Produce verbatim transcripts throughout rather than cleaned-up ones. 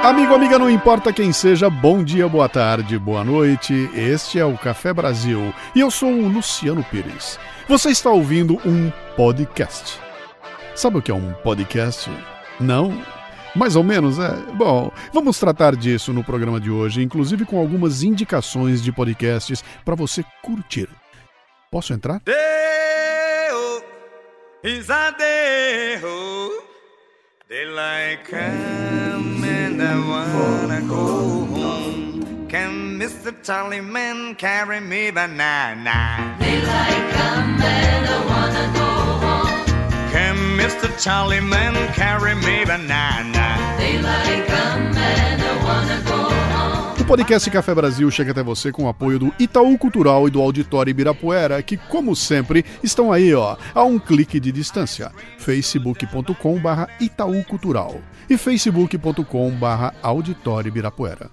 Amigo, amiga, não importa quem seja, bom dia, boa tarde, boa noite. Este é o Café Brasil e eu sou o Luciano Pires. Você está ouvindo um podcast. Sabe o que é um podcast? Não? Mais ou menos, é? Bom, vamos tratar disso no programa de hoje, inclusive com algumas indicações de podcasts para você curtir. Posso entrar? Deo, is a Deo. Daylight come and I wanna go home. Can mister Charlie Man carry me banana? Daylight come and I wanna go home. Can mister Charlie Man carry me banana? Daylight come and I wanna go home. O podcast Café Brasil chega até você com o apoio do Itaú Cultural e do Auditório Ibirapuera, que, como sempre, estão aí, ó, a um clique de distância. facebook ponto com barra Itaú Cultural e facebook ponto com barra Auditório Ibirapuera.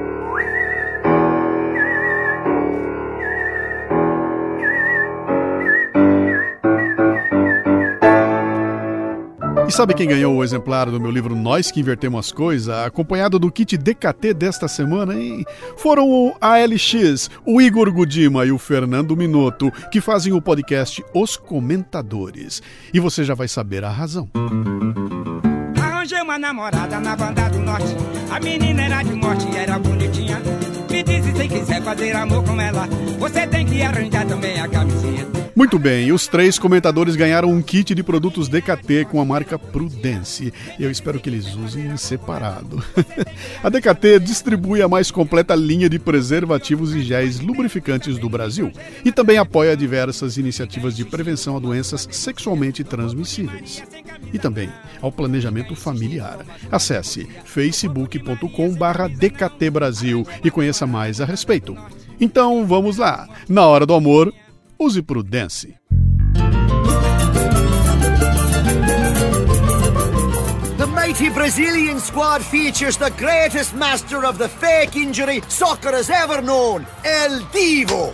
E sabe quem ganhou o exemplar do meu livro Nós que Invertemos as Coisas, acompanhado do kit D K T desta semana, hein? Foram o A L X, o Igor Gudima e o Fernando Minotto, que fazem o podcast Os Comentadores. E você já vai saber a razão. Arranjei uma namorada na banda do norte. A menina era de morte e era bonitinha. Me disse se quiser fazer amor com ela, você tem que arranjar também a camisinha. Muito bem, os três comentadores ganharam um kit de produtos D K T com a marca Prudence. Eu espero que eles usem em separado. A D K T distribui a mais completa linha de preservativos e géis lubrificantes do Brasil e também apoia diversas iniciativas de prevenção a doenças sexualmente transmissíveis e também ao planejamento familiar. Acesse facebook ponto com barra D K T Brasil e conheça mais a respeito. Então vamos lá, na hora do amor, use Prudence. The mighty Brazilian squad features the greatest master of the fake injury soccer has ever known, El Divo.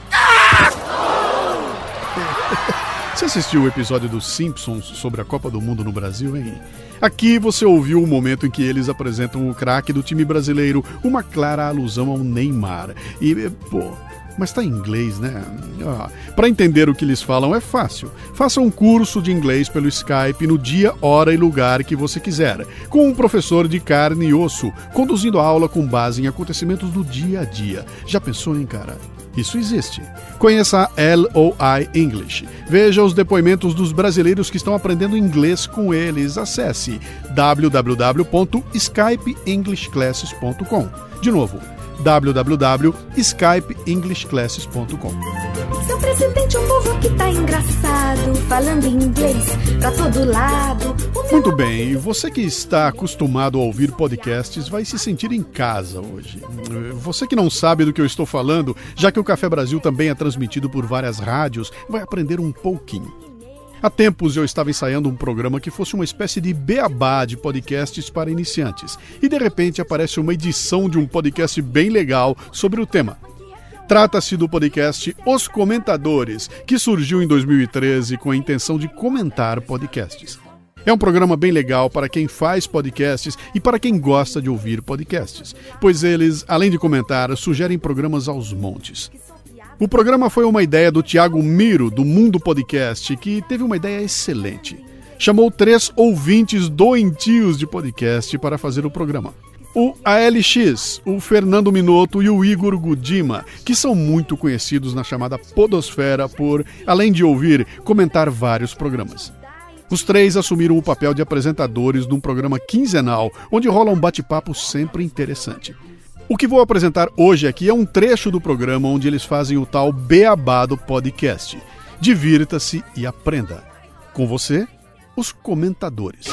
Você assistiu o episódio dos Simpsons sobre a Copa do Mundo no Brasil, hein? Aqui você ouviu o momento em que eles apresentam o craque do time brasileiro, uma clara alusão ao Neymar. E, pô... Mas tá em inglês, né? Ah, para entender o que eles falam é fácil. Faça um curso de inglês pelo Skype no dia, hora e lugar que você quiser, com um professor de carne e osso, conduzindo a aula com base em acontecimentos do dia a dia. Já pensou, hein, cara? Isso existe. Conheça a L O I English. Veja os depoimentos dos brasileiros que estão aprendendo inglês com eles. Acesse w w w ponto skype english classes ponto com. De novo, w w w ponto skype english classes ponto com. Seu presidente é um povo que tá engraçado, falando inglês pra todo lado. Muito bem, e você que está acostumado a ouvir podcasts vai se sentir em casa hoje. Você que não sabe do que eu estou falando, já que o Café Brasil também é transmitido por várias rádios, vai aprender um pouquinho. Há tempos eu estava ensaiando um programa que fosse uma espécie de beabá de podcasts para iniciantes. E de repente aparece uma edição de um podcast bem legal sobre o tema. Trata-se do podcast Os Comentadores, que surgiu em dois mil e treze com a intenção de comentar podcasts. É um programa bem legal para quem faz podcasts e para quem gosta de ouvir podcasts, pois eles, além de comentar, sugerem programas aos montes. O programa foi uma ideia do Thiago Miro, do Mundo Podcast, que teve uma ideia excelente. Chamou três ouvintes doentios de podcast para fazer o programa. O A L X, o Fernando Minotto e o Igor Gudima, que são muito conhecidos na chamada podosfera por, além de ouvir, comentar vários programas. Os três assumiram o papel de apresentadores num programa quinzenal, onde rola um bate-papo sempre interessante. O que vou apresentar hoje aqui é um trecho do programa onde eles fazem o tal beabá do podcast. Divirta-se e aprenda. Com você, os comentadores.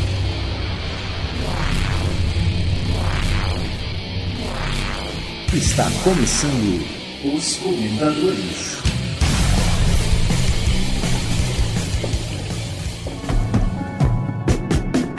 Está começando os comentadores.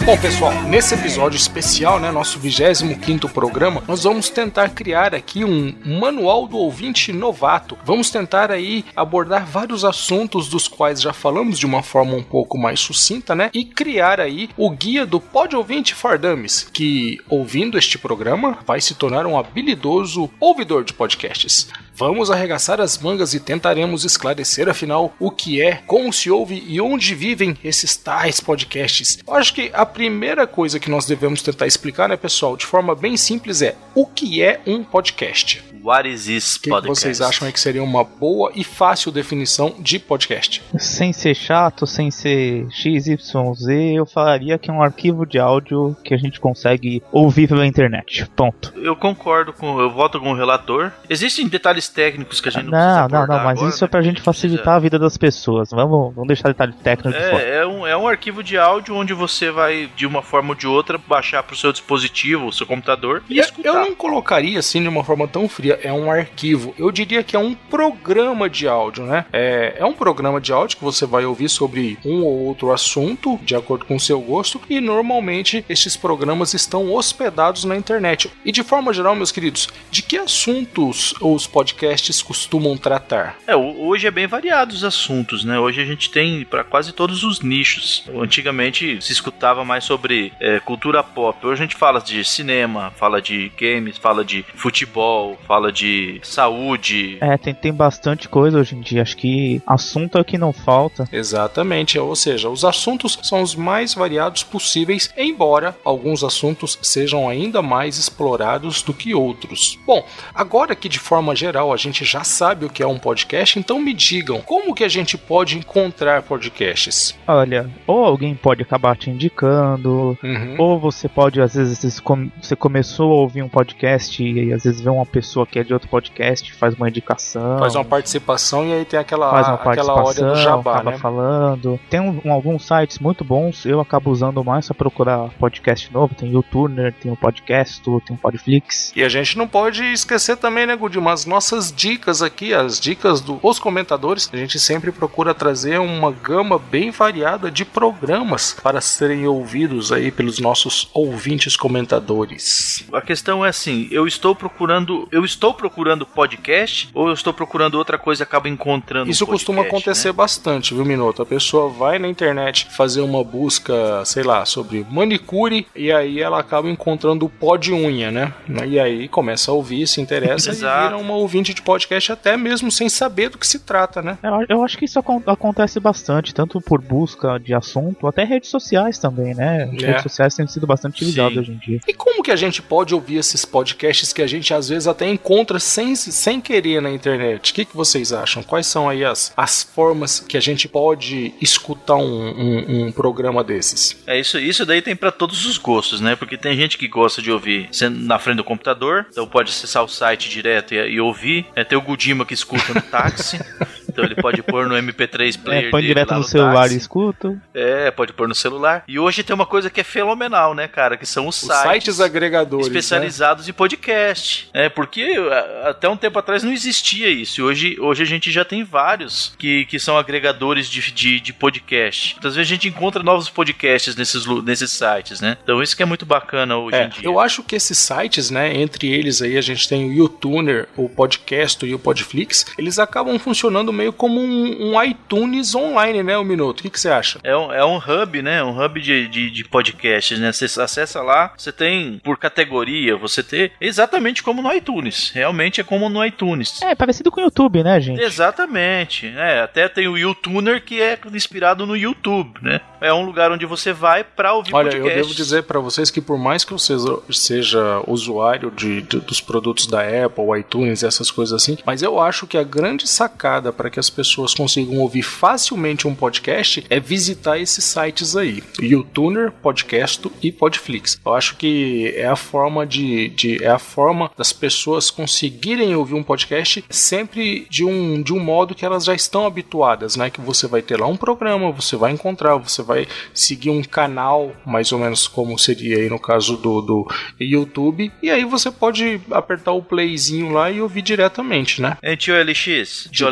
Bom, pessoal, nesse episódio especial, né, nosso vigésimo quinto programa, nós vamos tentar criar aqui um manual do ouvinte novato. Vamos tentar aí abordar vários assuntos dos quais já falamos de uma forma um pouco mais sucinta, né, e criar aí o guia do Pod Ouvinte for Dummies, que, ouvindo este programa, vai se tornar um habilidoso ouvidor de podcasts. Vamos arregaçar as mangas e tentaremos esclarecer, afinal, o que é, como se ouve e onde vivem esses tais podcasts. Eu acho que a primeira coisa que nós devemos tentar explicar, né, pessoal, de forma bem simples é o que é um podcast. What is this podcast? O que vocês acham é que seria uma boa e fácil definição de podcast? Sem ser chato, sem ser X Y Z, eu falaria que é um arquivo de áudio que a gente consegue ouvir pela internet. Ponto. Eu concordo com, eu voto com o relator. Existem detalhes técnicos que a gente não, não precisa abordar Não, não, mas agora, isso né? é pra gente facilitar a vida das pessoas. Vamos, vamos deixar detalhes técnicos de fora. É, é, um, é um arquivo de áudio onde você vai, de uma forma ou de outra, baixar pro seu dispositivo, o seu computador e eu, escutar. Eu não colocaria assim de uma forma tão fria. É um arquivo. Eu diria que é um programa de áudio, né? É, é um programa de áudio que você vai ouvir sobre um ou outro assunto, de acordo com o seu gosto, e normalmente estes programas estão hospedados na internet. E de forma geral, meus queridos, de que assuntos os podcasts costumam tratar? É, hoje é bem variado os assuntos, né? Hoje a gente tem para quase todos os nichos. Antigamente se escutava mais sobre é, cultura pop. Hoje a gente fala de cinema, fala de games, fala de futebol, fala de saúde. É, tem, tem bastante coisa hoje em dia. Acho que assunto é o que não falta. Exatamente, ou seja, os assuntos são os mais variados possíveis, embora alguns assuntos sejam ainda mais explorados do que outros. Bom, agora que de forma geral a gente já sabe o que é um podcast, então me digam, como que a gente pode encontrar podcasts? Olha, ou alguém pode acabar te indicando, uhum. ou você pode, às vezes, você começou a ouvir um podcast e às vezes vê uma pessoa que é de outro podcast, faz uma indicação, faz uma participação e aí tem aquela, faz uma aquela hora do jabá, acaba né? falando. Tem um, um, alguns sites muito bons, eu acabo usando mais pra procurar podcast novo. Tem o YouTuner, tem o Podcast, tem o Podflix. E a gente não pode esquecer também, né, Gudi, as nossas dicas aqui, as dicas dos comentadores. A gente sempre procura trazer uma gama bem variada de programas para serem ouvidos aí pelos nossos ouvintes comentadores. A questão é assim, eu estou procurando, eu estou procurando podcast ou eu estou procurando outra coisa e acabo encontrando Isso um podcast, costuma acontecer, né? Bastante, viu, Minuto? A pessoa vai na internet fazer uma busca, sei lá, sobre manicure e aí ela acaba encontrando o pó de unha, né? E aí começa a ouvir, se interessa e vira uma ouvinte de podcast até mesmo sem saber do que se trata, né? Eu, eu acho que isso ac- acontece bastante, tanto por busca de assunto, até redes sociais também, né? As é. redes sociais têm sido bastante utilizadas hoje em dia. E como que a gente pode ouvir esses podcasts que a gente às vezes até encontra sem, sem querer na internet? O que, que vocês acham? Quais são aí as, as formas que a gente pode escutar um, um, um programa desses? É isso, isso daí tem pra todos os gostos, né? Porque tem gente que gosta de ouvir sendo na frente do computador, então pode acessar o site direto e, e ouvir. É, tem o Gudima que escuta no táxi. Então ele pode pôr no M P três player é, põe dele direto lá no, no celular táxi. E escuta. É, pode pôr no celular. E hoje tem uma coisa que é fenomenal, né, cara? Que são os, os sites, sites agregadores, especializados, né? Em podcast. É, porque até um tempo atrás não existia isso. Hoje, hoje a gente já tem vários que, que são agregadores de, de, de podcast. Muitas vezes a gente encontra novos podcasts nesses, nesses sites, né? Então isso que é muito bacana hoje é, em dia. Eu acho que esses sites, né, entre eles aí a gente tem o YouTuner, o Podcast e o Podflix, eles acabam funcionando meio como um, um iTunes online, né, o Minuto? O que, que você acha? É um, é um hub, né? Um hub de, de, de podcasts, né? Você acessa lá, você tem por categoria, você tem exatamente como no iTunes. Realmente é como no iTunes. É, parecido com o YouTube, né, gente? Exatamente. É, até tem o YouTuner que é inspirado no YouTube, né? É um lugar onde você vai pra ouvir Olha, podcasts. eu devo dizer pra vocês que por mais que eu seja, seja usuário de, de, dos produtos da Apple, iTunes e essas coisas assim, mas eu acho que a grande sacada para que as pessoas consigam ouvir facilmente um podcast é visitar esses sites aí, YouTuner, Podcast e Podflix. Eu acho que é a forma de, de é a forma das pessoas conseguirem ouvir um podcast sempre de um, de um modo que elas já estão habituadas, né? Que você vai ter lá um programa, você vai encontrar, você vai seguir um canal, mais ou menos como seria aí no caso do, do YouTube, e aí você pode apertar o playzinho lá e ouvir diretamente, né? É, tio L X, tio L X,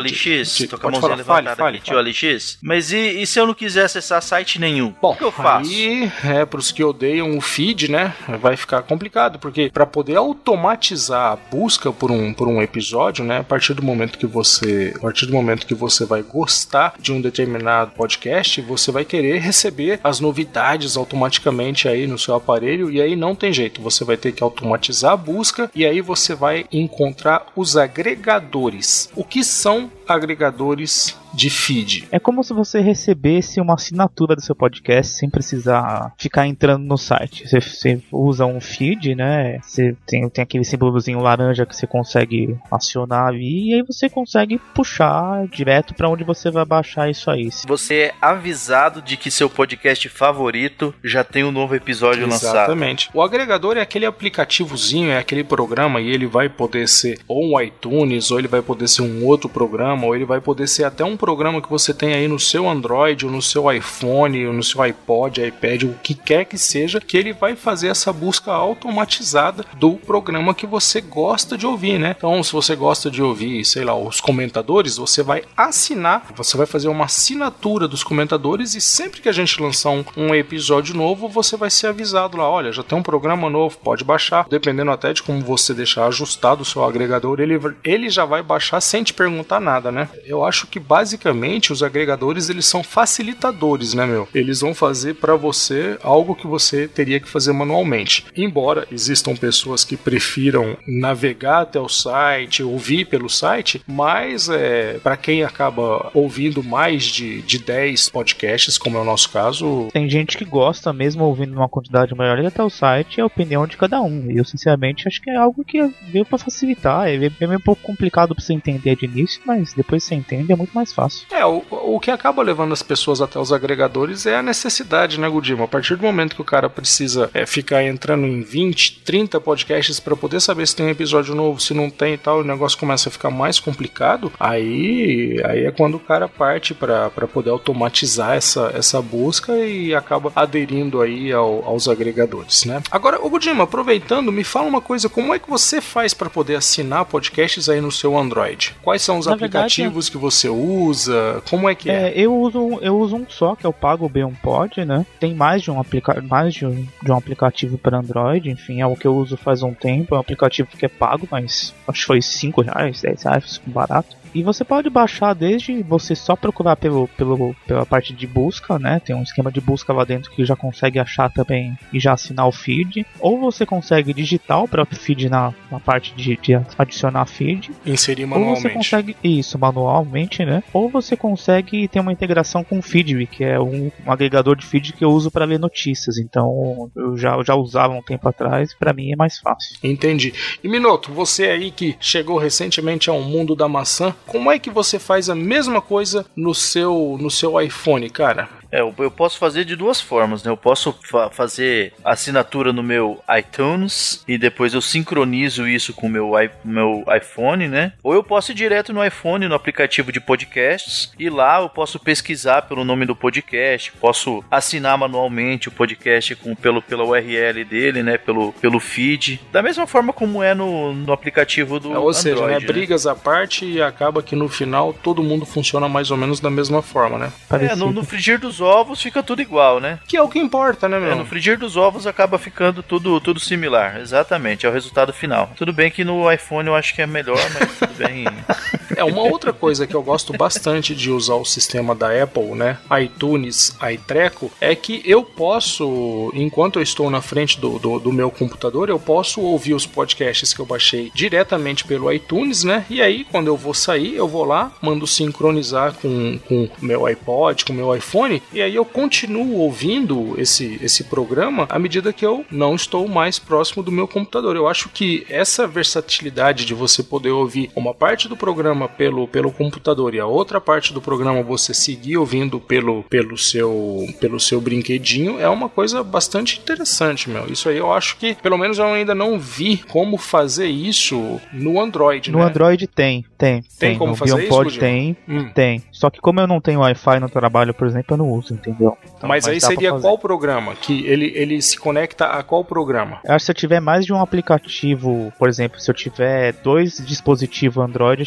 X, De, tô com a mãozinha levantada fale, aqui, tio L X. Mas e, e se eu não quiser acessar site nenhum? Bom, o que eu faço? Aí, é, pros que odeiam o feed, né, vai ficar complicado, porque para poder automatizar a busca por um, por um episódio, né, a partir do momento que você, a partir do momento que você vai gostar de um determinado podcast, você vai querer receber as novidades automaticamente aí no seu aparelho, e aí não tem jeito, você vai ter que automatizar a busca, e aí você vai encontrar os agregadores. O que são agregadores de feed? É como se você recebesse uma assinatura do seu podcast sem precisar ficar entrando no site. Você, você usa um feed, né? Você tem, tem aquele símbolozinho laranja que você consegue acionar ali, e aí você consegue puxar direto para onde você vai baixar isso aí. Você é avisado de que seu podcast favorito já tem um novo episódio lançado. Exatamente. O agregador é aquele aplicativozinho, é aquele programa, e ele vai poder ser ou um iTunes, ou ele vai poder ser um outro programa, ou ele vai poder ser até um programa que você tem aí no seu Android, ou no seu iPhone, ou no seu iPod, iPad, o que quer que seja, que ele vai fazer essa busca automatizada do programa que você gosta de ouvir, né? Então, se você gosta de ouvir, sei lá, os comentadores, você vai assinar, você vai fazer uma assinatura dos comentadores, e sempre que a gente lançar um, um episódio novo, você vai ser avisado lá, olha, já tem um programa novo, pode baixar, dependendo até de como você deixar ajustado o seu agregador, ele, ele já vai baixar sem te perguntar nada, né? Eu acho que basicamente os agregadores, eles são facilitadores, né, meu? Eles vão fazer para você algo que você teria que fazer manualmente. Embora existam pessoas que prefiram navegar até o site, ouvir pelo site, mas é, para quem acaba ouvindo mais de, de dez podcasts, como é o nosso caso... Tem gente que gosta, mesmo ouvindo uma quantidade maior, até o site, é a opinião de cada um. E eu, sinceramente, acho que é algo que veio para facilitar. É meio um pouco complicado para você entender de início, mas depois você entende, é muito mais fácil. É, o, o que acaba levando as pessoas até os agregadores é a necessidade, né, Gudima? A partir do momento que o cara precisa é, ficar entrando em vinte, trinta podcasts para poder saber se tem um episódio novo, se não tem e tal, o negócio começa a ficar mais complicado, aí, aí é quando o cara parte para poder automatizar essa, essa busca e acaba aderindo aí ao, aos agregadores, né? Agora, ô Gudima, aproveitando, me fala uma coisa, como é que você faz para poder assinar podcasts aí no seu Android? Quais são os Na aplicativos verdade, que você usa? Como é que é? é eu, uso, eu uso um só, que é o Pago B um Pod, né? Tem mais de um, aplica- mais de um, de um aplicativo para Android, enfim, é o que eu uso faz um tempo, é um aplicativo que é pago, mas acho que foi cinco reais, dez reais, barato. E você pode baixar desde você só procurar pelo, pelo, pela parte de busca, né? Tem um esquema de busca lá dentro que já consegue achar também e já assinar o feed. Ou você consegue digitar o próprio feed na, na parte de, de adicionar feed. Inserir manualmente. Ou você consegue, isso, manualmente, né? Ou você consegue ter uma integração com o Feedly, que é um, um agregador de feed que eu uso para ler notícias. Então eu já, eu já usava um tempo atrás e para mim é mais fácil. Entendi. E Minoto, você aí que chegou recentemente ao mundo da maçã, como é que você faz a mesma coisa no seu, no seu iPhone, cara? É, eu posso fazer de duas formas, né? Eu posso fa- fazer assinatura no meu iTunes e depois eu sincronizo isso com o meu, i- meu iPhone, né? Ou eu posso ir direto no iPhone, no aplicativo de podcasts, e lá eu posso pesquisar pelo nome do podcast, posso assinar manualmente o podcast com, pelo, pela U R L dele, né? Pelo, pelo feed. Da mesma forma como é no, no aplicativo do é, ou Android, seja, né? né? Brigas à parte, e acaba que no final todo mundo funciona mais ou menos da mesma forma, né? É, no, no frigir dos ovos fica tudo igual, né? Que é o que importa, né, meu? É, no frigir dos ovos acaba ficando tudo, tudo similar, exatamente, é o resultado final. Tudo bem que no iPhone eu acho que é melhor, mas tudo bem. É, uma outra coisa que eu gosto bastante de usar o sistema da Apple, né, iTunes, iTreco, é que eu posso, enquanto eu estou na frente do, do, do meu computador, eu posso ouvir os podcasts que eu baixei diretamente pelo iTunes, né, e aí quando eu vou sair, eu vou lá, mando sincronizar com o meu iPod, com o meu iPhone, e aí eu continuo ouvindo esse, esse programa à medida que eu não estou mais próximo do meu computador. Eu acho que essa versatilidade de você poder ouvir uma parte do programa pelo, pelo computador e a outra parte do programa você seguir ouvindo pelo, pelo, seu, pelo seu brinquedinho é uma coisa bastante interessante, meu. Isso aí eu acho que, pelo menos eu ainda não vi como fazer isso no Android, no né? No Android tem, tem. Tem, tem. como no fazer Beyond isso, tem, hum. tem. Só que como eu não tenho Wi-Fi no trabalho, por exemplo, eu não uso, entendeu? Então, mas, mas aí seria qual programa? Que ele, ele se conecta a qual programa? Eu acho que se eu tiver mais de um aplicativo, por exemplo, se eu tiver dois dispositivos Android, acho que ele consegue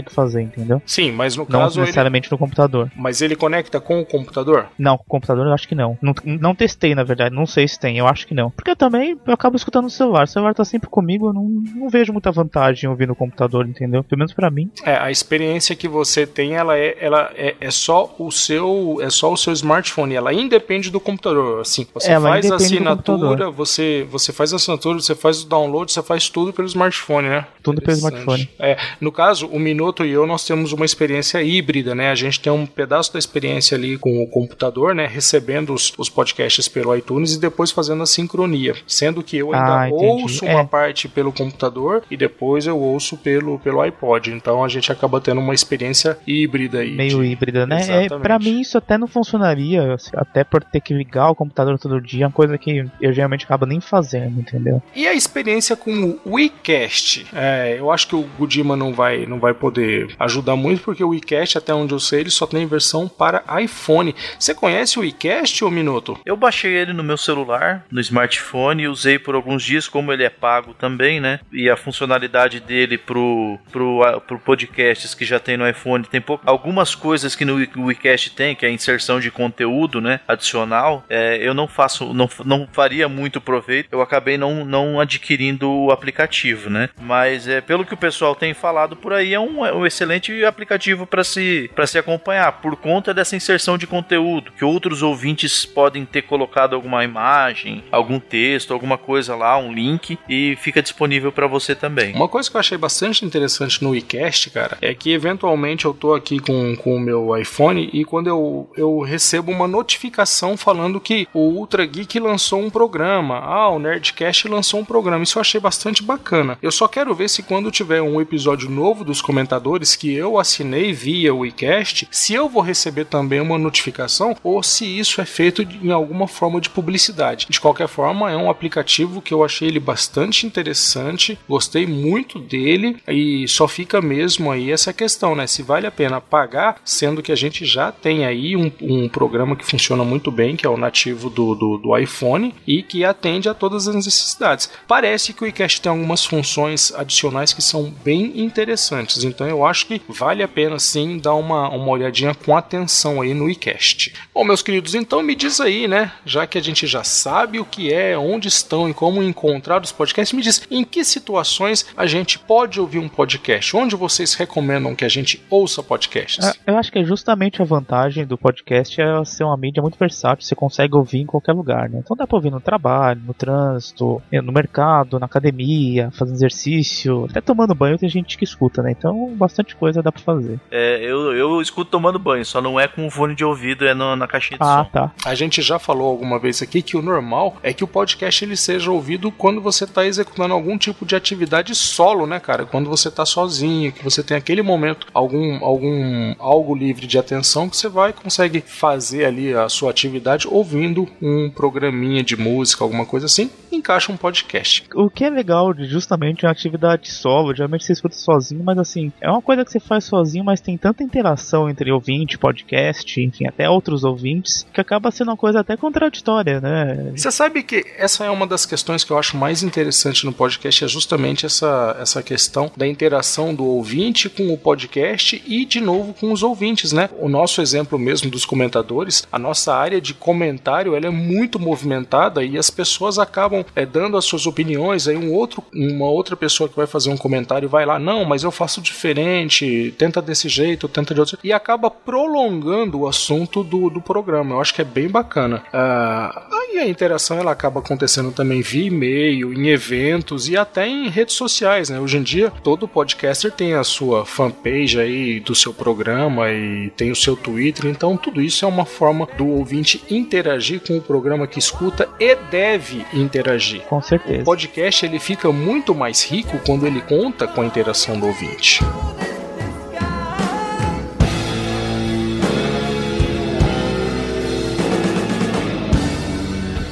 consegue fazer, entendeu? Sim, mas no Não caso necessariamente ele... no computador. Mas ele conecta com o computador? Não, com o computador eu acho que não. não. Não testei, na verdade, não sei se tem, eu acho que não. Porque também eu acabo escutando no celular, o celular tá sempre comigo, eu não, não vejo muita vantagem em ouvir no computador, entendeu? Pelo menos pra mim. É, a experiência que você tem, ela é, ela é, é só o seu, é só o seu smartphone, ela independe do computador, assim, você ela faz a independe do assinatura, computador. você, você faz a assinatura, você faz o download, você faz tudo pelo smartphone, né? Tudo pelo smartphone. É, no caso, o Minuto e eu, nós temos uma experiência híbrida, né? A gente tem um pedaço da experiência ali com o computador, né? Recebendo os, os podcasts pelo iTunes e depois fazendo a sincronia, sendo que eu ainda Ah, entendi. ouço uma É. parte pelo computador e depois eu ouço pelo, pelo iPod, então a gente acaba tendo uma experiência híbrida aí. Meio de- híbrida, né? É, Exatamente. pra mim isso até não funcionaria, assim, até por ter que ligar o computador todo dia, é uma coisa que eu geralmente acabo nem fazendo, entendeu? E a experiência com o WeCast? É, eu acho que o Gudima não vai, não vai poder ajudar muito, porque o WeCast, até onde eu sei, ele só tem versão para iPhone. Você conhece o WeCast, ô Minuto? Eu baixei ele no meu celular, no smartphone, e usei por alguns dias, como ele é pago também, né? E a funcionalidade dele pro, pro, pro podcasts que já tem no iPhone, tem pouco, algumas coisas que no WeCast tem, que é a inserção de conteúdo, né? Adicional, é, eu não faço, não, não faria muito proveito, eu acabei não, não adquirindo o aplicativo, né? Mas é, pelo que o pessoal tem falado por aí, é um, é um excelente aplicativo para se, para se acompanhar, por conta dessa inserção de conteúdo, que outros ouvintes podem ter colocado alguma imagem, algum texto, alguma coisa lá, um link, e fica disponível para você também. Uma coisa que eu achei bastante interessante no WeCast, cara, é que eventualmente eu tô aqui com, com o meu iPhone e quando eu, eu recebo uma notificação falando que o Ultra Geek lançou um programa, ah, o Nerdcast lançou um programa, isso eu achei bastante bacana. Eu só quero ver se quando tiver um episódio novo dos comentadores que eu assinei via WeCast, se eu vou receber também uma notificação ou se isso é feito em alguma forma de publicidade. De qualquer forma, é um aplicativo que eu achei ele bastante interessante, gostei muito dele e só fica mesmo aí essa questão, né? Se vale a pena pagar, sendo que a gente já tem aí um, um programa que funciona muito bem, que é o nativo do, do, do iPhone e que atende a todas as necessidades. Parece que o WeCast tem algumas funções adicionais que são bem interessantes, então eu acho que vale a pena sim dar uma, uma olhadinha com atenção aí no WeCast. Bom, meus queridos, então me diz aí, né? Já que a gente já sabe o que é, onde estão e como encontrar os podcasts, me diz em que situações a gente pode ouvir um podcast? Onde vocês recomendam que a gente ouça podcasts? É, Eu acho que é justamente a vantagem do podcast é ser uma mídia muito versátil, você consegue ouvir em qualquer lugar, né? Então dá pra ouvir no trabalho, no trânsito, no mercado, na academia, fazendo exercício, até tomando banho tem gente que escuta, né? Então bastante coisa dá pra fazer. É, eu, eu escuto tomando banho, só não é com fone de ouvido, é no, na caixinha de Ah, som. tá. A gente já falou alguma vez aqui que o normal é que o podcast ele seja ouvido quando você está executando algum tipo de atividade solo, né, cara? Quando você está sozinho, que você tem aquele momento, algum, algum algo livre de atenção que você vai e consegue fazer ali a sua atividade ouvindo um programinha de música, alguma coisa assim, encaixa um podcast. O que é legal de justamente uma atividade solo, geralmente você escuta sozinho, mas assim, é uma coisa que você faz sozinho, mas tem tanta interação entre ouvinte, podcast, enfim, até outros ouvintes, que acaba sendo uma coisa até contraditória, né? Você sabe que essa é uma das questões que eu acho mais interessante no podcast, é justamente essa, essa questão da interação do ouvinte com o podcast e, de novo, com os ouvintes, né? O nosso exemplo mesmo dos comentadores, a nossa área de comentário, ela é muito movimentada e as pessoas acabam é, dando as suas opiniões, aí um outro, uma outra pessoa que vai fazer um comentário vai lá, não, mas eu faço diferente, tenta desse jeito, tenta de outro jeito, e acaba prolongando o assunto do, do programa. Eu acho que é bem bacana. Ah, aí a interação ela acaba acontecendo também via e-mail, em eventos e até em redes sociais, né? Hoje em dia, todo podcaster tem a sua fanpage aí do seu programa e tem o seu Twitter, então tudo isso é uma forma do ouvinte interagir com o programa que escuta e deve interagir. Com certeza. O podcast ele fica muito mais rico quando ele conta com a interação do ouvinte.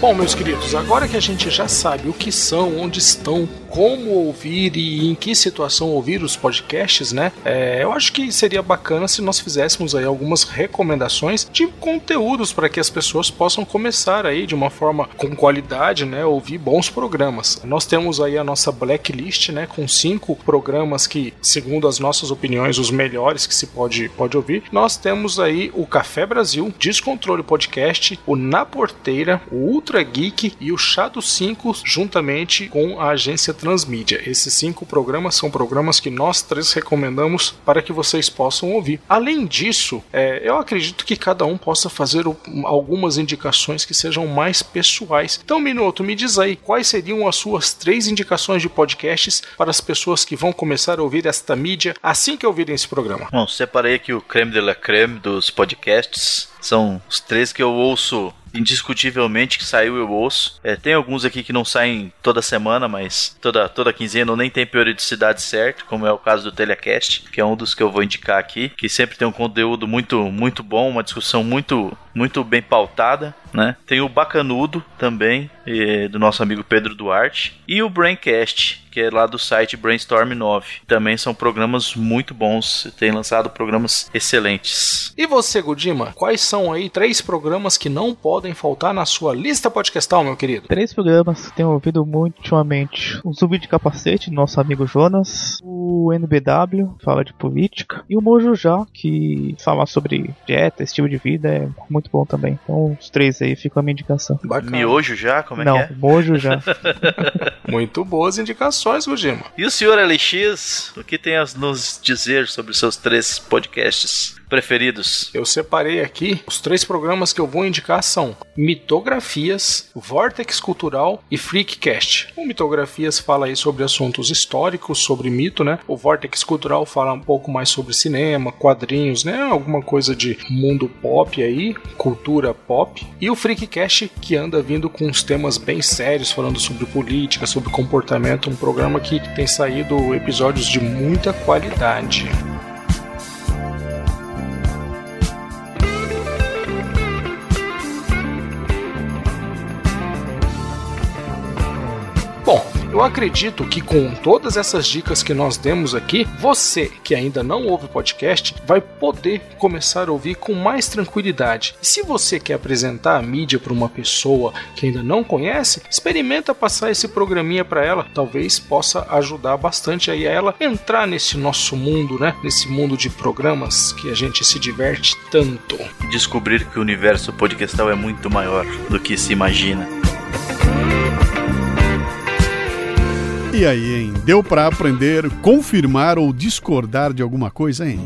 Bom, meus queridos, agora que a gente já sabe o que são, onde estão, como ouvir e em que situação ouvir os podcasts, né? É, eu acho que seria bacana se nós fizéssemos aí algumas recomendações de conteúdos para que as pessoas possam começar aí de uma forma com qualidade, né? Ouvir bons programas. Nós temos aí a nossa blacklist, né? Com cinco programas que, segundo as nossas opiniões, os melhores que se pode, pode ouvir. Nós temos aí o Café Brasil, Descontrole Podcast, o Na Porteira, o Ultra Geek e o Chá dos cinco, juntamente com a agência Transmídia. Esses cinco programas são programas que nós três recomendamos para que vocês possam ouvir. Além disso, é, eu acredito que cada um possa fazer o, algumas indicações que sejam mais pessoais. Então, Minuto, me diz aí quais seriam as suas três indicações de podcasts para as pessoas que vão começar a ouvir esta mídia assim que ouvirem esse programa. Bom, separei aqui o creme de la creme dos podcasts. São os três que eu ouço indiscutivelmente, que saiu eu ouço. É, tem alguns aqui que não saem toda semana, mas toda, toda quinzena ou nem tem periodicidade certa, como é o caso do Telecast, que é um dos que eu vou indicar aqui, que sempre tem um conteúdo muito, muito bom, uma discussão muito, muito bem pautada, né? Tem o Bacanudo também, é, do nosso amigo Pedro Duarte, e o Braincast, que é lá do site Brainstorm nove. Também são programas muito bons, tem lançado programas excelentes. E você, Godima, quais são aí três programas que não podem faltar na sua lista podcastal, meu querido? Três programas que tenho ouvido muito ultimamente: o Zumbi de Capacete, do nosso amigo Jonas, o N B W, fala de política, e o Mojo Já, que fala sobre dieta, estilo de vida, é muito bom também. Então os três aí ficam a minha indicação. Bacana. Miojo Já, como é Não, que é? Não, Mojo Já. Muito boas indicações, Godima. E o senhor L X, o que tem a nos dizer sobre os seus três podcasts preferidos? Eu separei aqui, os três programas que eu vou indicar são Mitografias, Vortex Cultural e Freakcast. O Mitografias fala aí sobre assuntos históricos, sobre mito, né? O Vortex Cultural fala um pouco mais sobre cinema, quadrinhos, né? Alguma coisa de mundo pop aí, cultura pop. E o Freakcast, que anda vindo com uns temas bem sérios, falando sobre política, sobre comportamento, um programa que tem saído episódios de muita qualidade. Eu acredito que com todas essas dicas que nós demos aqui, você que ainda não ouve podcast vai poder começar a ouvir com mais tranquilidade. E se você quer apresentar a mídia para uma pessoa que ainda não conhece, experimenta passar esse programinha para ela. Talvez possa ajudar bastante aí a ela entrar nesse nosso mundo, né? Nesse mundo de programas que a gente se diverte tanto. Descobrir que o universo podcastal é muito maior do que se imagina. E aí, hein? Deu pra aprender, confirmar ou discordar de alguma coisa, hein?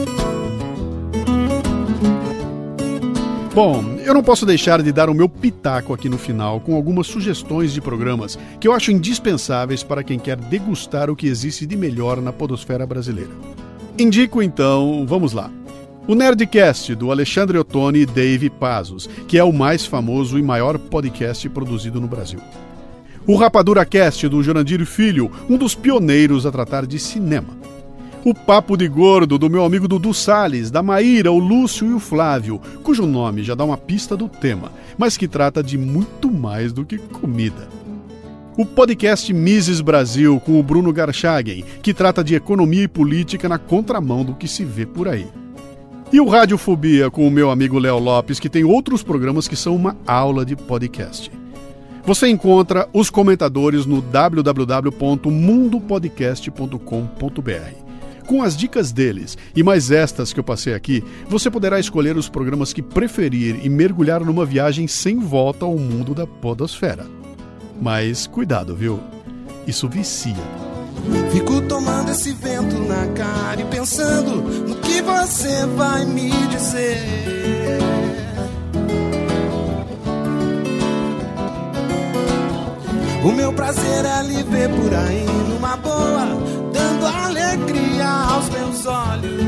Bom, eu não posso deixar de dar o meu pitaco aqui no final com algumas sugestões de programas que eu acho indispensáveis para quem quer degustar o que existe de melhor na podosfera brasileira. Indico então, vamos lá, o Nerdcast, do Alexandre Ottoni e Dave Pazos, que é o mais famoso e maior podcast produzido no Brasil. O Rapadura Cast, do Jurandir Filho, um dos pioneiros a tratar de cinema. O Papo de Gordo, do meu amigo Dudu Salles, da Maíra, o Lúcio e o Flávio, cujo nome já dá uma pista do tema, mas que trata de muito mais do que comida. O podcast Mises Brasil, com o Bruno Garchagen, que trata de economia e política na contramão do que se vê por aí. E o Radiofobia, com o meu amigo Léo Lopes, que tem outros programas que são uma aula de podcast. Você encontra os comentadores no w w w ponto mundo podcast ponto com ponto b r. Com as dicas deles e mais estas que eu passei aqui, você poderá escolher os programas que preferir e mergulhar numa viagem sem volta ao mundo da podosfera. Mas cuidado, viu? Isso vicia. Fico tomando esse vento na cara e pensando no que você vai me dizer. O meu prazer é lhe ver por aí numa boa, dando alegria aos meus olhos.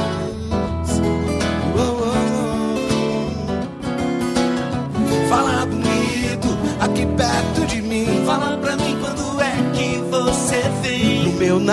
Oh, oh, oh. Fala bonito aqui perto de mim. Fala pra mim quando é que você vem. No meu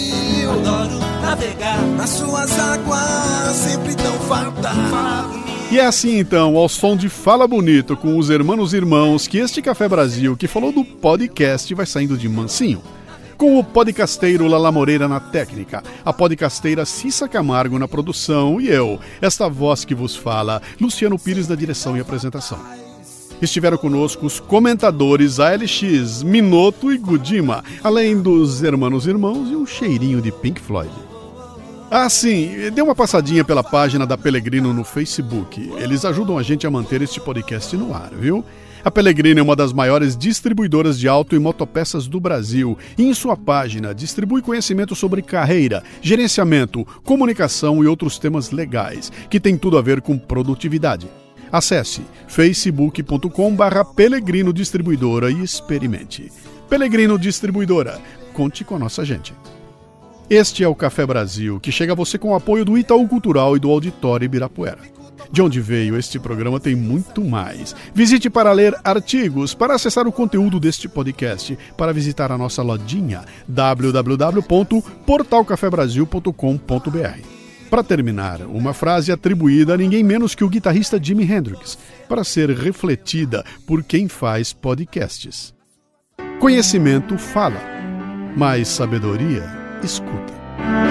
navio, adoro navegar nas suas águas, sempre tão fartas. Fala bonito E é assim então, ao som de Fala Bonito com os Hermanos Irmãos, que este Café Brasil, que falou do podcast, vai saindo de mansinho. Com o podcasteiro Lala Moreira na técnica, a podcasteira Cissa Camargo na produção e eu, esta voz que vos fala, Luciano Pires na direção e apresentação. Estiveram conosco os comentadores A L X, Minoto e Gudima, além dos Hermanos Irmãos e um cheirinho de Pink Floyd. Ah, sim, dê uma passadinha pela página da Pelegrino no Facebook. Eles ajudam a gente a manter este podcast no ar, viu? A Pelegrino é uma das maiores distribuidoras de auto e motopeças do Brasil e em sua página distribui conhecimento sobre carreira, gerenciamento, comunicação e outros temas legais, que tem tudo a ver com produtividade. Acesse facebook ponto com barra Pelegrino Distribuidora e experimente. Pelegrino Distribuidora, conte com a nossa gente. Este é o Café Brasil, que chega a você com o apoio do Itaú Cultural e do Auditório Ibirapuera. De onde veio este programa tem muito mais. Visite para ler artigos, para acessar o conteúdo deste podcast, para visitar a nossa lojinha w w w ponto portal café brasil ponto com ponto b r. Para terminar, uma frase atribuída a ninguém menos que o guitarrista Jimi Hendrix, para ser refletida por quem faz podcasts. Conhecimento fala, mas sabedoria escuta.